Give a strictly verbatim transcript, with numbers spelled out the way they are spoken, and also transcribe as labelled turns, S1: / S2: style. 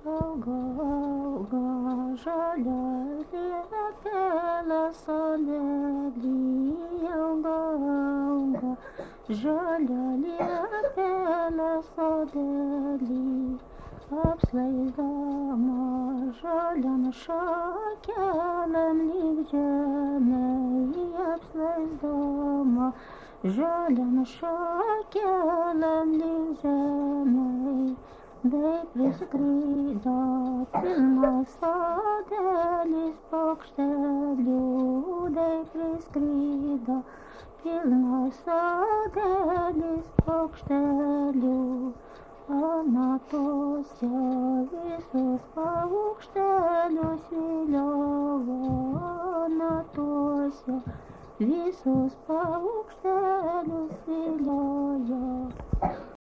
S1: Auga, auga, žalia liepelė sodely, auga, auga, žalia liepelė sodely, apsleisdama žaliom šakelėm lyg žemei, apsleisdama žaliom šakelėm lyg žemei. Bei priskrido pilnas sodelis paukštelių, bei priskrido pilnas sodelis paukštelių. Anatose visus paukštelius viliojo, anatose visus paukštelius viliojo.